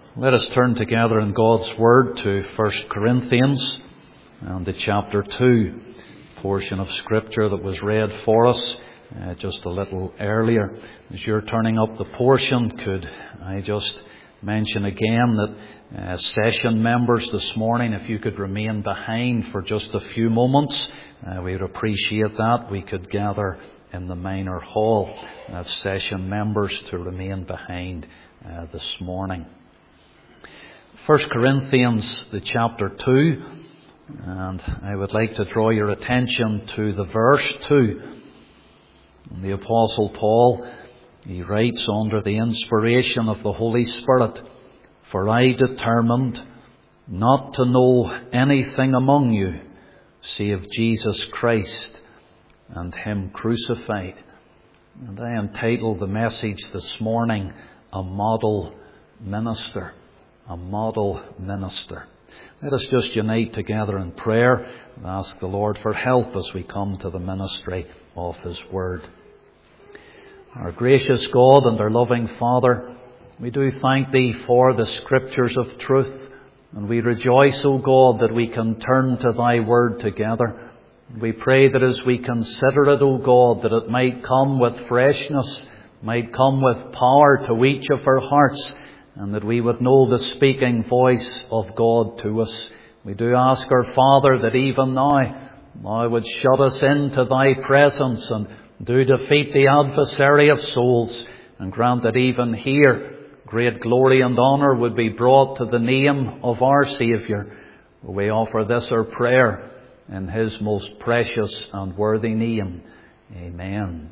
Let us turn together in God's Word to 1 Corinthians and the chapter 2 portion of Scripture that was read for us just a little earlier. As you're turning up the portion, could I just mention again that session members this morning, if you could remain behind for just a few moments, we would appreciate that. We could gather in the minor hall. That's session members to remain behind this morning. 1 Corinthians, the chapter 2, and I would like to draw your attention to the verse 2. And the Apostle Paul, he writes under the inspiration of the Holy Spirit, "For I determined not to know anything among you, save Jesus Christ and Him crucified." And I entitled the message this morning, "A Model Minister." A model minister. Let us just unite together in prayer and ask the Lord for help as we come to the ministry of His Word. Our gracious God and our loving Father, we do thank Thee for the Scriptures of truth, and we rejoice, O God, that we can turn to Thy Word together. We pray that as we consider it, O God, that it might come with freshness, might come with power to each of our hearts, and that we would know the speaking voice of God to us. We do ask our Father that even now, Thou would shut us into Thy presence and do defeat the adversary of souls, and grant that even here great glory and honour would be brought to the name of our Saviour. We offer this our prayer in His most precious and worthy name. Amen.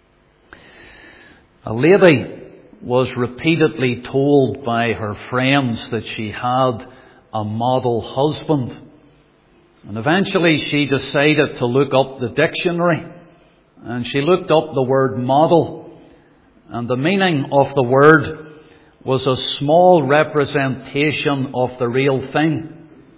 A lady was repeatedly told by her friends that she had a model husband. And eventually she decided to look up the dictionary. And she looked up the word model. And the meaning of the word was a small representation of the real thing.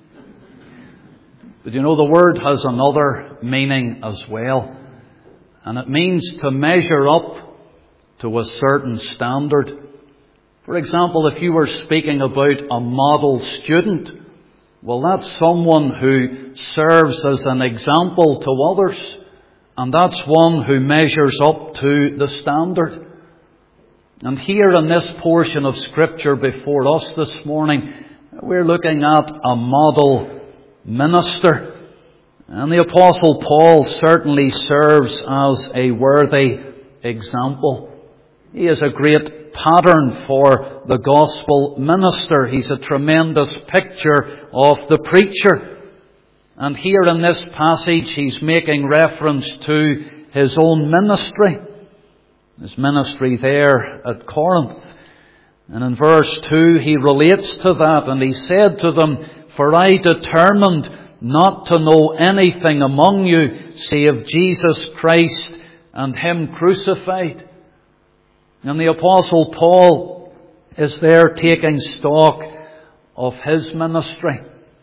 But you know, the word has another meaning as well. And it means to measure up to a certain standard. For example, if you were speaking about a model student, well, that's someone who serves as an example to others, and that's one who measures up to the standard. And here in this portion of Scripture before us this morning, we're looking at a model minister. And the Apostle Paul certainly serves as a worthy example. He is a great pattern for the gospel minister. He's a tremendous picture of the preacher. And here in this passage, he's making reference to his own ministry. His ministry there at Corinth. And in verse 2, he relates to that, and he said to them, "For I determined not to know anything among you, save Jesus Christ and Him crucified." And the Apostle Paul is there taking stock of his ministry.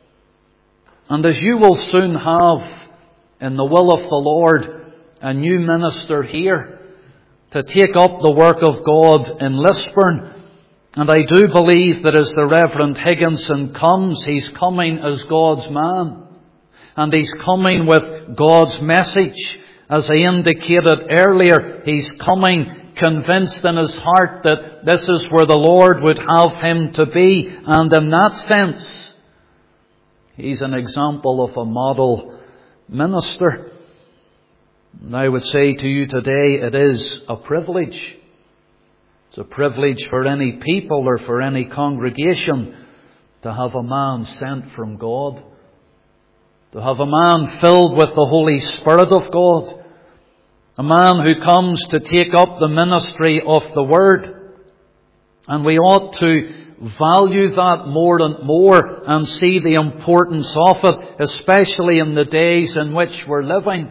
And as you will soon have, in the will of the Lord, a new minister here to take up the work of God in Lisburn. And I do believe that as the Reverend Higginson comes, he's coming as God's man. And he's coming with God's message. As I indicated earlier, he's coming convinced in his heart that this is where the Lord would have him to be. And in that sense, he's an example of a model minister. And I would say to you today, it is a privilege. It's a privilege for any people or for any congregation to have a man sent from God. To have a man filled with the Holy Spirit of God. A man who comes to take up the ministry of the Word. And we ought to value that more and more and see the importance of it, especially in the days in which we're living.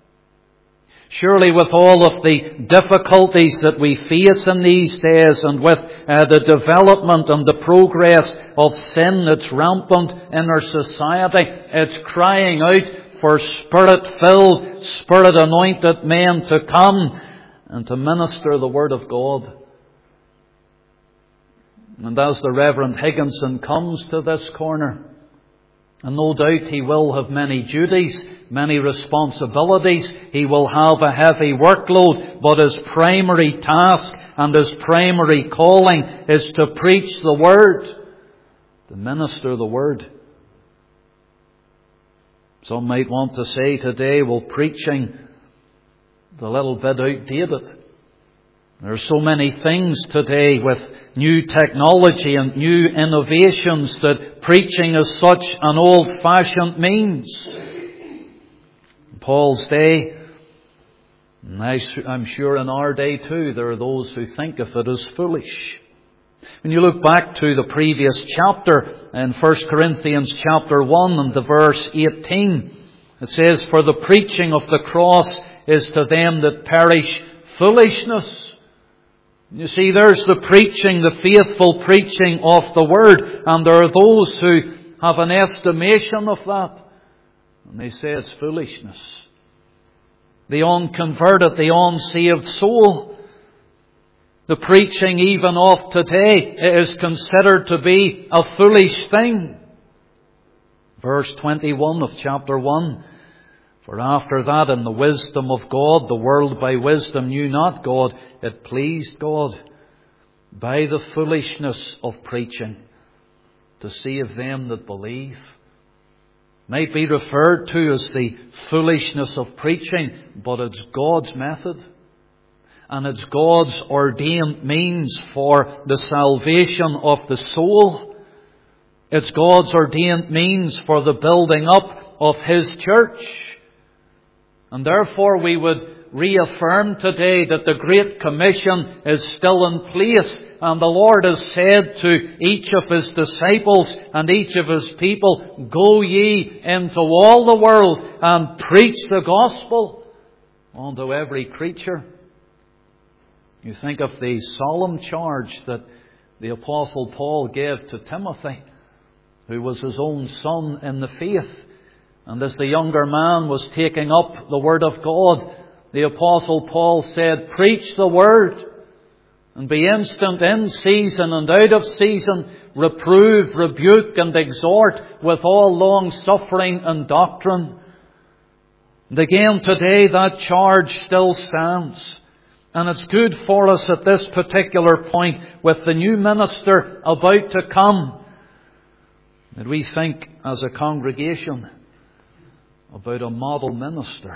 Surely with all of the difficulties that we face in these days and with the development and the progress of sin that's rampant in our society, it's crying out for Spirit-filled, Spirit-anointed men to come and to minister the Word of God. And as the Reverend Higginson comes to this corner, and no doubt he will have many duties, many responsibilities, he will have a heavy workload, but his primary task and his primary calling is to preach the Word, to minister the Word. Some might want to say today, well, preaching is a little bit outdated. There are so many things today with new technology and new innovations that preaching is such an old-fashioned means. In Paul's day, and I'm sure in our day too, there are those who think of it as foolish. When you look back to the previous chapter in 1 Corinthians chapter 1 and the verse 18, it says, "For the preaching of the cross is to them that perish foolishness." You see, there's the preaching, the faithful preaching of the Word, and there are those who have an estimation of that, and they say it's foolishness. The unconverted, the unsaved soul, the preaching even of today is considered to be a foolish thing. Verse 21 of chapter 1. "For after that, in the wisdom of God, the world by wisdom knew not God. It pleased God by the foolishness of preaching to save them that believe." Might be referred to as the foolishness of preaching, but it's God's method. And it's God's ordained means for the salvation of the soul. It's God's ordained means for the building up of His church. And therefore we would reaffirm today that the Great Commission is still in place, and the Lord has said to each of His disciples and each of His people, "Go ye into all the world and preach the gospel unto every creature." You think of the solemn charge that the Apostle Paul gave to Timothy, who was his own son in the faith. And as the younger man was taking up the Word of God, the Apostle Paul said, "Preach the Word, and be instant in season and out of season, reprove, rebuke, and exhort with all long suffering and doctrine." And again today that charge still stands. And it's good for us at this particular point, with the new minister about to come, that we think as a congregation about a model minister.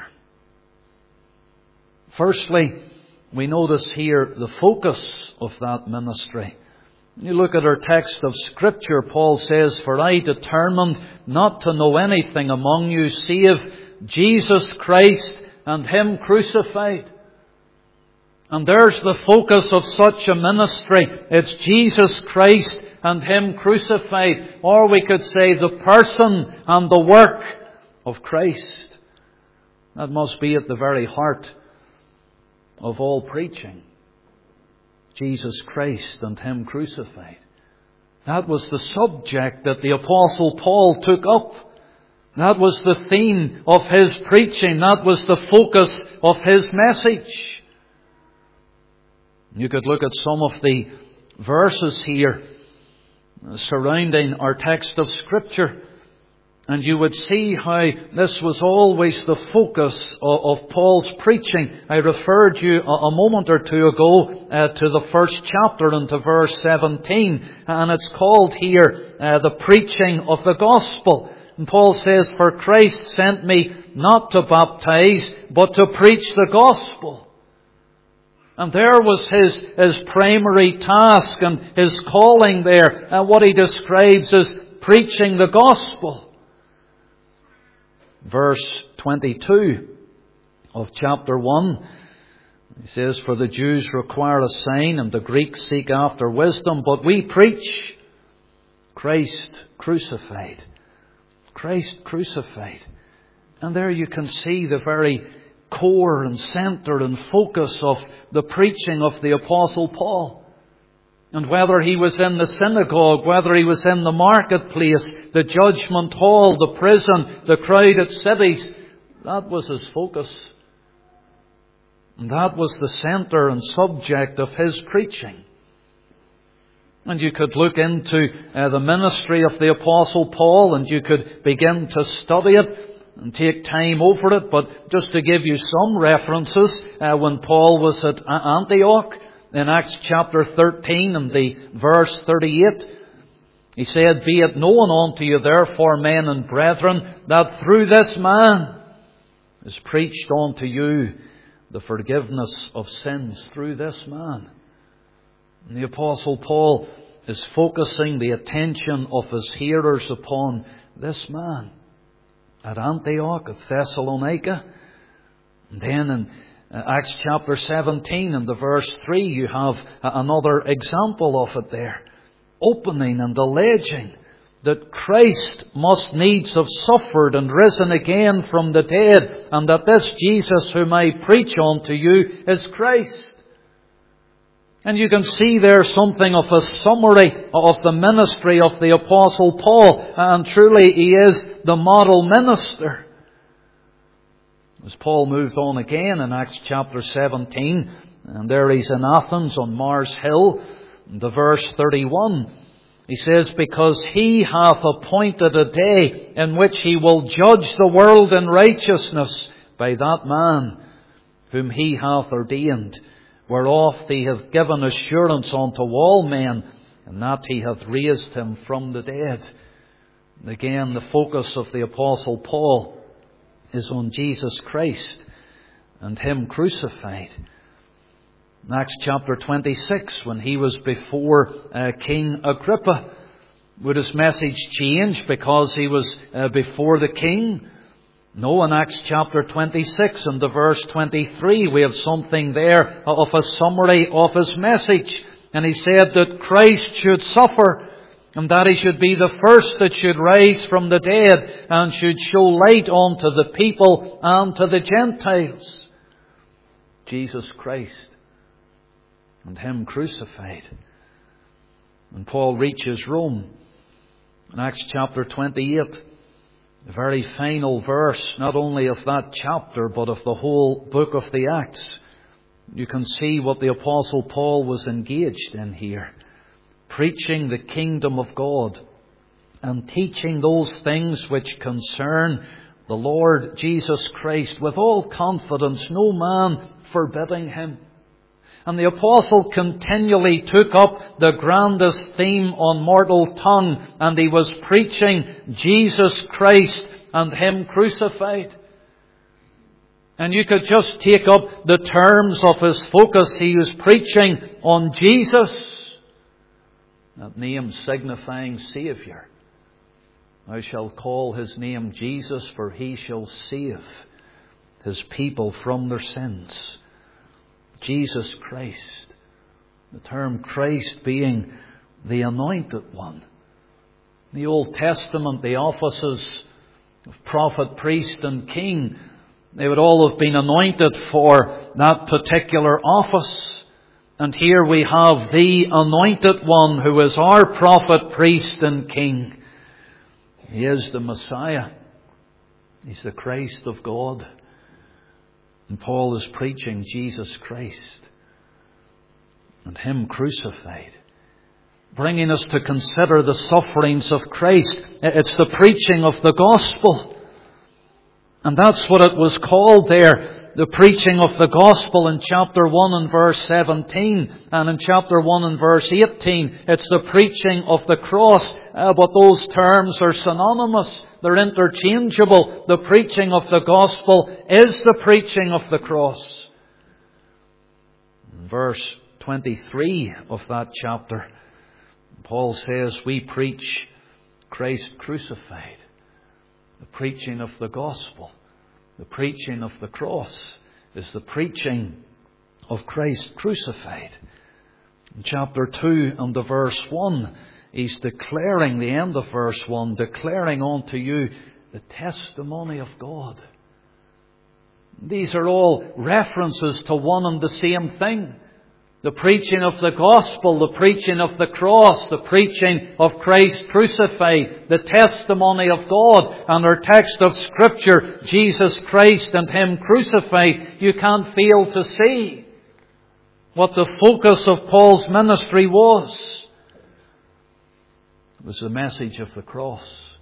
Firstly, we notice here the focus of that ministry. When you look at our text of Scripture, Paul says, "For I determined not to know anything among you save Jesus Christ and Him crucified." And there's the focus of such a ministry. It's Jesus Christ and Him crucified. Or we could say the person and the work of Christ. That must be at the very heart of all preaching. Jesus Christ and Him crucified. That was the subject that the Apostle Paul took up. That was the theme of his preaching. That was the focus of his message. You could look at some of the verses here surrounding our text of Scripture, and you would see how this was always the focus of Paul's preaching. I referred you a moment or two ago to the first chapter and to verse 17. And it's called here the preaching of the gospel. And Paul says, "For Christ sent me not to baptize, but to preach the gospel." And there was his primary task and his calling there. And what he describes as preaching the gospel. Verse 22 of chapter 1. He says, "For the Jews require a sign and the Greeks seek after wisdom, but we preach Christ crucified." Christ crucified. And there you can see the very core and centre and focus of the preaching of the Apostle Paul. And whether he was in the synagogue, whether he was in the marketplace, the judgment hall, the prison, the crowded cities, that was his focus. And that was the centre and subject of his preaching. And you could look into the ministry of the Apostle Paul, and you could begin to study it and take time over it. But just to give you some references, when Paul was at Antioch, in Acts chapter 13 and the verse 38, he said, "Be it known unto you therefore, men and brethren, that through this man is preached unto you the forgiveness of sins." Through this man. And the Apostle Paul is focusing the attention of his hearers upon this man at Antioch, at Thessalonica. And then in Acts chapter 17 and the verse 3, you have another example of it there. Opening and alleging that Christ must needs have suffered and risen again from the dead, and that this Jesus whom I preach unto you is Christ. And you can see there something of a summary of the ministry of the Apostle Paul, and truly he is the model minister. As Paul moved on again in Acts chapter 17, and there he's in Athens on Mars Hill, the verse 31, he says, "Because he hath appointed a day in which he will judge the world in righteousness by that man whom he hath ordained, whereof he hath given assurance unto all men, and that he hath raised him from the dead." And again, the focus of the Apostle Paul is on Jesus Christ and Him crucified. In Acts chapter 26, when he was before King Agrippa, would his message change because he was before the king? No, in Acts chapter 26 and the verse 23, we have something there of a summary of his message. And he said that Christ should suffer, and that he should be the first that should rise from the dead, and should show light unto the people and to the Gentiles. Jesus Christ and Him crucified. And Paul reaches Rome. In Acts chapter 28, the very final verse, not only of that chapter, but of the whole book of the Acts, you can see what the Apostle Paul was engaged in here. Preaching the kingdom of God and teaching those things which concern the Lord Jesus Christ with all confidence, no man forbidding Him. And the Apostle continually took up the grandest theme on mortal tongue, and he was preaching Jesus Christ and Him crucified. And you could just take up the terms of his focus. He was preaching on Jesus, that name signifying Saviour. "I shall call His name Jesus, for He shall save His people from their sins." Jesus Christ. The term Christ being the Anointed One. In the Old Testament, the offices of prophet, priest and king, they would all have been anointed for that particular office. And here we have the Anointed One who is our prophet, priest and king. He is the Messiah. He's the Christ of God. And Paul is preaching Jesus Christ and Him crucified, bringing us to consider the sufferings of Christ. It's the preaching of the gospel. And that's what it was called there. The preaching of the gospel in chapter 1 and verse 17. And in chapter 1 and verse 18, it's the preaching of the cross. But those terms are synonymous. They're interchangeable. The preaching of the gospel is the preaching of the cross. In verse 23 of that chapter, Paul says, we preach Christ crucified. The preaching of the gospel, the preaching of the cross, is the preaching of Christ crucified. In chapter 2 and the verse 1, he's declaring, the end of verse 1, declaring unto you the testimony of God. These are all references to one and the same thing. The preaching of the gospel, the preaching of the cross, the preaching of Christ crucified, the testimony of God, and our text of Scripture, Jesus Christ and Him crucified. You can't fail to see what the focus of Paul's ministry was. was the message of the cross.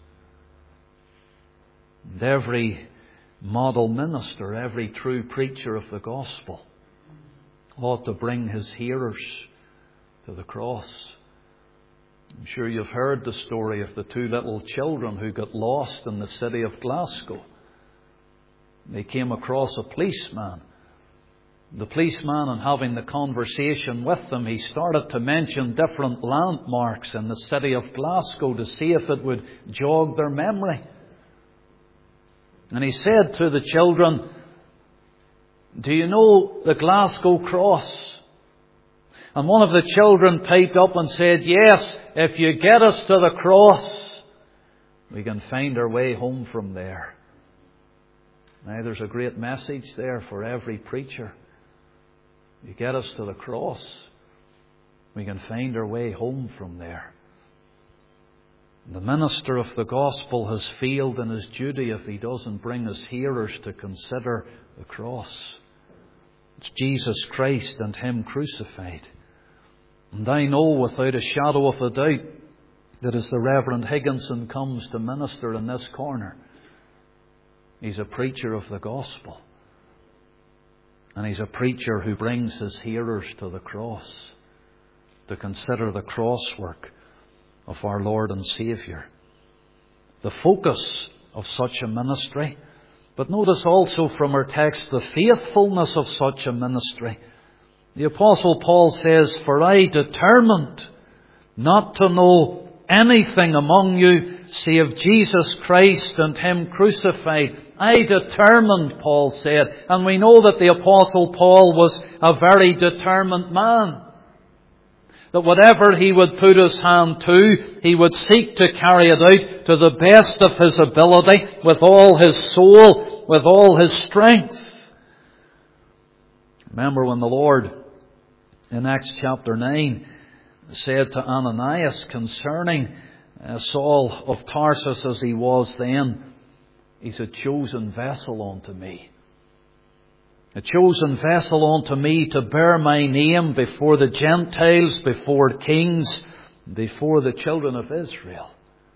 And every model minister, every true preacher of the gospel ought to bring his hearers to the cross. I'm sure you've heard the story of the two little children who got lost in the city of Glasgow. They came across a policeman. The policeman, in having the conversation with them, he started to mention different landmarks in the city of Glasgow to see if it would jog their memory. And he said to the children, "Do you know the Glasgow Cross?" And one of the children piped up and said, "Yes, if you get us to the cross, we can find our way home from there." Now there's a great message there for every preacher. You get us to the cross, we can find our way home from there. The minister of the gospel has failed in his duty if he doesn't bring his hearers to consider the cross. It's Jesus Christ and Him crucified. And I know without a shadow of a doubt that as the Reverend Higginson comes to minister in this corner, he's a preacher of the gospel. And he's a preacher who brings his hearers to the cross to consider the cross work of our Lord and Saviour. The focus of such a ministry, but notice also from our text the faithfulness of such a ministry. The Apostle Paul says, "For I determined not to know anything among you save Jesus Christ and Him crucified." I determined, Paul said. And we know that the Apostle Paul was a very determined man. That whatever he would put his hand to, he would seek to carry it out to the best of his ability, with all his soul, with all his strength. Remember when the Lord, in Acts chapter 9, said to Ananias concerning Saul of Tarsus as he was then, "He's a chosen vessel unto me. A chosen vessel unto me to bear my name before the Gentiles, before kings, before the children of Israel."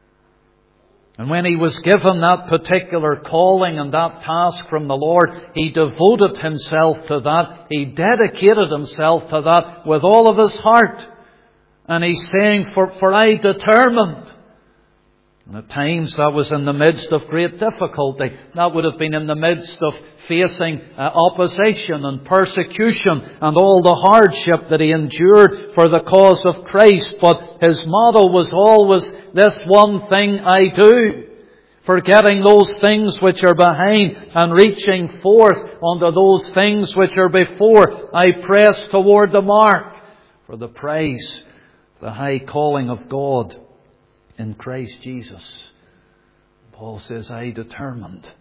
And when he was given that particular calling and that task from the Lord, he devoted himself to that. He dedicated himself to that with all of his heart. And he's saying, for I determined. And at times that was in the midst of great difficulty. That would have been in the midst of facing opposition and persecution and all the hardship that he endured for the cause of Christ. But his motto was always, "This one thing I do, forgetting those things which are behind and reaching forth unto those things which are before. I press toward the mark for the prize, the high calling of God in Christ Jesus." Paul says, "I determined."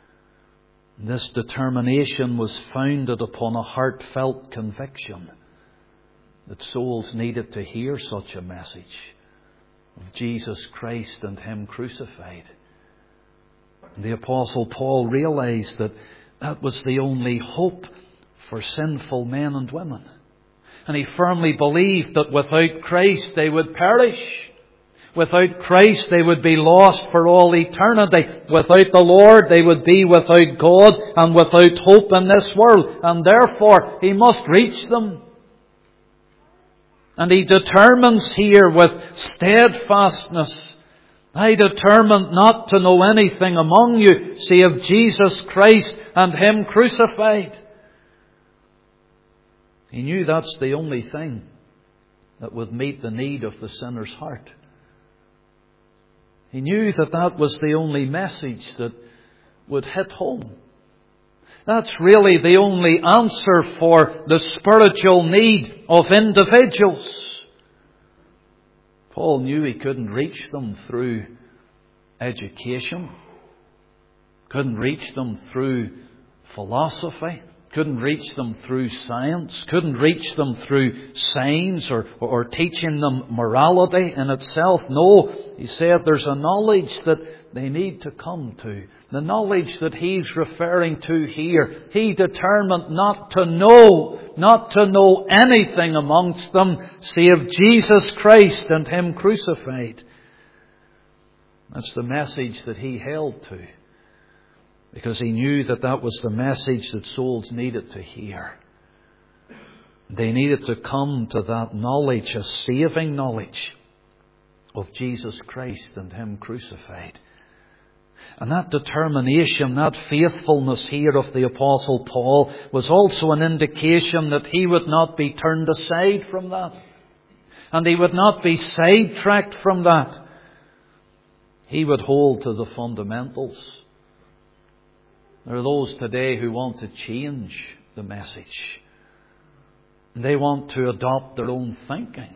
This determination was founded upon a heartfelt conviction that souls needed to hear such a message of Jesus Christ and Him crucified. And the Apostle Paul realized that that was the only hope for sinful men and women. And he firmly believed that without Christ they would perish. Without Christ they would be lost for all eternity. Without the Lord they would be without God and without hope in this world. And therefore he must reach them. And he determines here with steadfastness, "I determined not to know anything among you save Jesus Christ and Him crucified." He knew that's the only thing that would meet the need of the sinner's heart. He knew that that was the only message that would hit home. That's really the only answer for the spiritual need of individuals. Paul knew he couldn't reach them through education, couldn't reach them through philosophy, couldn't reach them through science, couldn't reach them through signs or teaching them morality in itself. No, he said there's a knowledge that they need to come to. The knowledge that he's referring to here. He determined not to know anything amongst them save Jesus Christ and Him crucified. That's the message that he held to, because he knew that that was the message that souls needed to hear. They needed to come to that knowledge, a saving knowledge of Jesus Christ and Him crucified. And that determination, that faithfulness here of the Apostle Paul was also an indication that he would not be turned aside from that. And he would not be sidetracked from that. He would hold to the fundamentals. There are those today who want to change the message. They want to adopt their own thinking.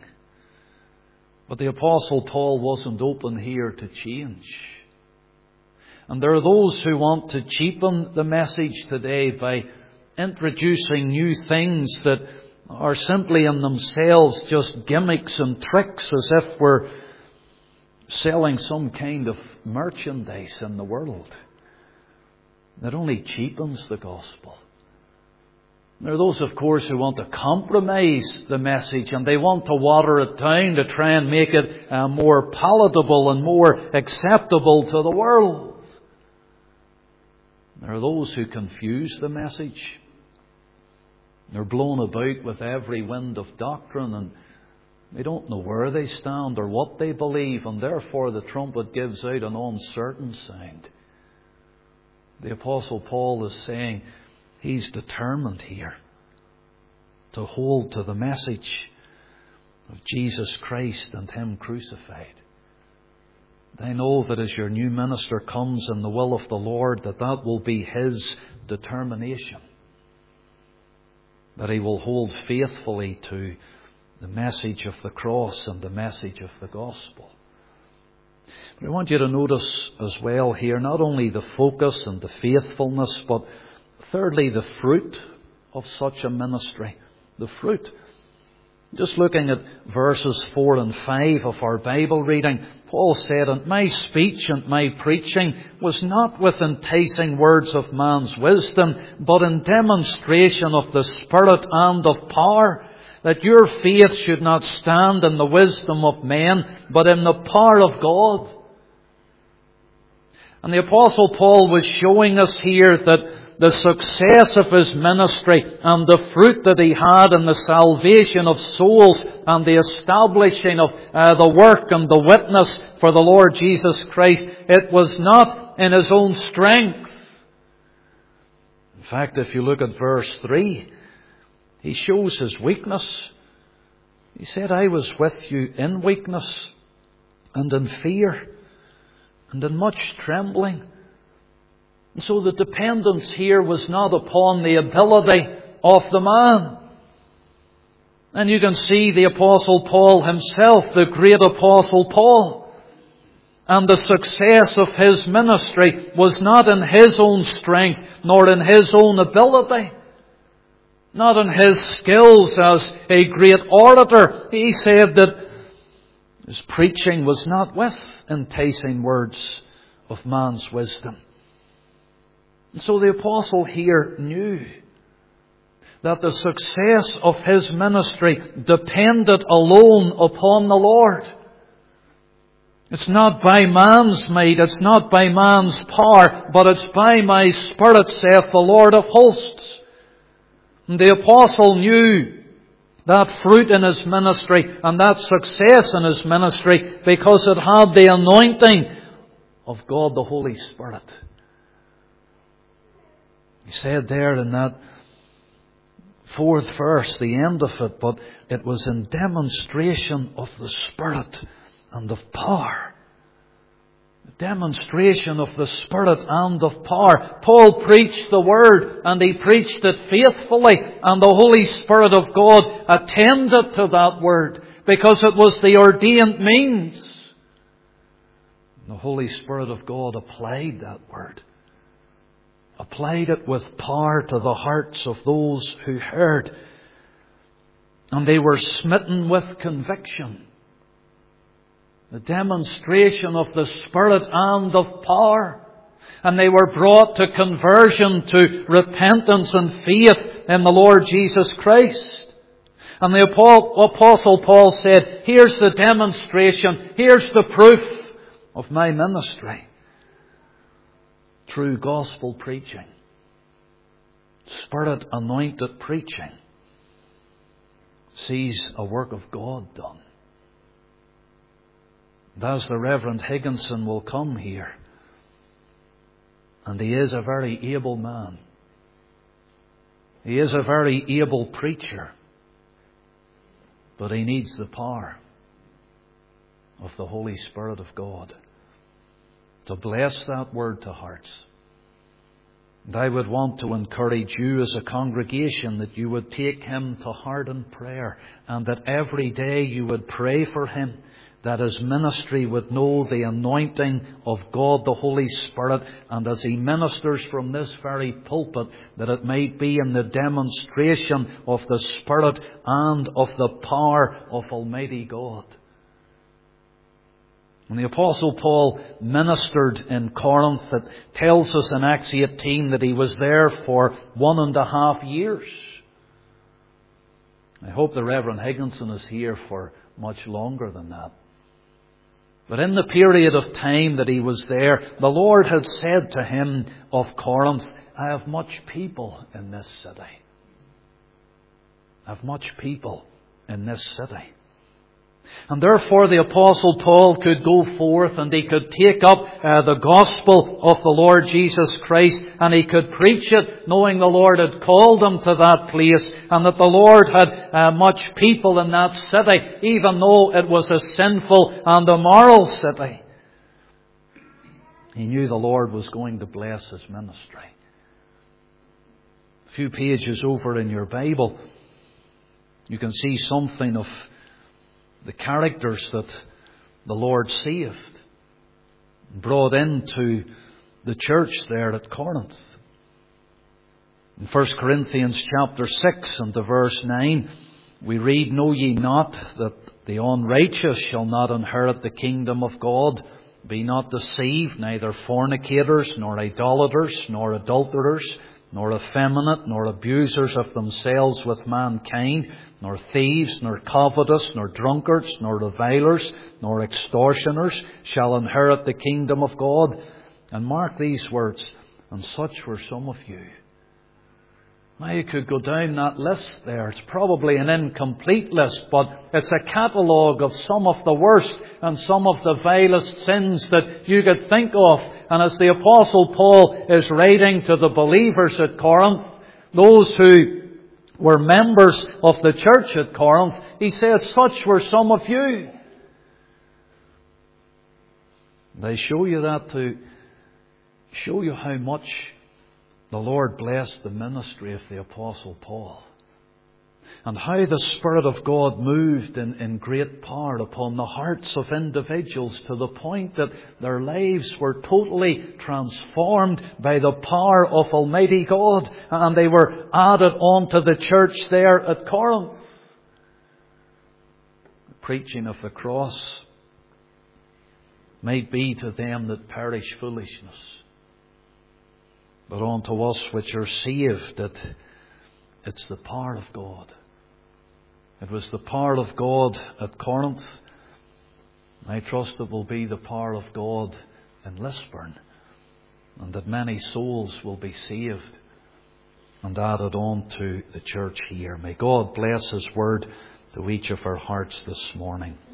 But the Apostle Paul wasn't open here to change. And there are those who want to cheapen the message today by introducing new things that are simply in themselves just gimmicks and tricks, as if we're selling some kind of merchandise in the world. That only cheapens the gospel. There are those, of course, who want to compromise the message, and they want to water it down to try and make it more palatable and more acceptable to the world. There are those who confuse the message. They're blown about with every wind of doctrine, and they don't know where they stand or what they believe, and therefore the trumpet gives out an uncertain sound. The Apostle Paul is saying he's determined here to hold to the message of Jesus Christ and Him crucified. I know that as your new minister comes in the will of the Lord, that will be his determination. That he will hold faithfully to the message of the cross and the message of the gospel. But I want you to notice as well here not only the focus and the faithfulness, but thirdly the fruit of such a ministry. The fruit. Just looking at verses 4 and 5 of our Bible reading, Paul said, "And my speech and my preaching was not with enticing words of man's wisdom, but in demonstration of the Spirit and of power, that your faith should not stand in the wisdom of men, but in the power of God." And the Apostle Paul was showing us here that the success of his ministry and the fruit that he had in the salvation of souls and the establishing of the work and the witness for the Lord Jesus Christ, it was not in his own strength. In fact, if you look at verse 3, he shows his weakness. He said, "I was with you in weakness and in fear and in much trembling." And so the dependence here was not upon the ability of the man. And you can see the Apostle Paul himself, the great Apostle Paul. And the success of his ministry was not in his own strength, nor in his own ability. Not in his skills as a great orator. He said that his preaching was not with enticing words of man's wisdom. And so the apostle here knew that the success of his ministry depended alone upon the Lord. It's not by man's might, it's not by man's power, but it's by my Spirit, saith the Lord of hosts. And the apostle knew that fruit in his ministry and that success in his ministry because it had the anointing of God the Holy Spirit. He said there in that 4th verse, the end of it, but it was in demonstration of the Spirit and of power. The demonstration of the Spirit and of power. Paul preached the Word and he preached it faithfully, and the Holy Spirit of God attended to that Word because it was the ordained means. The Holy Spirit of God applied that Word. Applied it with power to the hearts of those who heard. And they were smitten with conviction. The demonstration of the Spirit and of power. And they were brought to conversion, to repentance and faith in the Lord Jesus Christ. And the Apostle Paul said, here's the demonstration, here's the proof of my ministry. True gospel preaching. Spirit anointed preaching sees a work of God done. And as the Reverend Higginson will come here, and he is a very able man, he is a very able preacher, but he needs the power of the Holy Spirit of God to bless that word to hearts. And I would want to encourage you as a congregation that you would take him to heart in prayer, and that every day you would pray for him, that his ministry would know the anointing of God the Holy Spirit, and as he ministers from this very pulpit, that it might be in the demonstration of the Spirit and of the power of Almighty God. And the Apostle Paul ministered in Corinth. It tells us in Acts 18 that he was there for 1.5 years. I hope the Reverend Higginson is here for much longer than that. But in the period of time that he was there, the Lord had said to him of Corinth, I have much people in this city. I have much people in this city. And therefore the Apostle Paul could go forth and he could take up the gospel of the Lord Jesus Christ, and he could preach it knowing the Lord had called him to that place, and that the Lord had much people in that city, even though it was a sinful and immoral city. He knew the Lord was going to bless his ministry. A few pages over in your Bible, you can see something of the characters that the Lord saved, brought into the church there at Corinth. In 1 Corinthians chapter 6 and to verse 9, we read, Know ye not that the unrighteous shall not inherit the kingdom of God? Be not deceived, neither fornicators, nor idolaters, nor adulterers, nor effeminate, nor abusers of themselves with mankind, nor thieves, nor covetous, nor drunkards, nor revilers, nor extortioners shall inherit the kingdom of God. And mark these words, and such were some of you. Now you could go down that list there. It's probably an incomplete list, but it's a catalogue of some of the worst and some of the vilest sins that you could think of. And as the Apostle Paul is writing to the believers at Corinth, those who were members of the church at Corinth, he said, such were some of you. They show you that to show you how much the Lord blessed the ministry of the Apostle Paul, and how the Spirit of God moved in great power upon the hearts of individuals, to the point that their lives were totally transformed by the power of Almighty God, and they were added on to the church there at Corinth. The preaching of the cross might be to them that perish foolishness, but unto us which are saved, that it's the power of God. It was the power of God at Corinth. I trust it will be the power of God in Lisburn, and that many souls will be saved and added on to the church here. May God bless His word to each of our hearts this morning.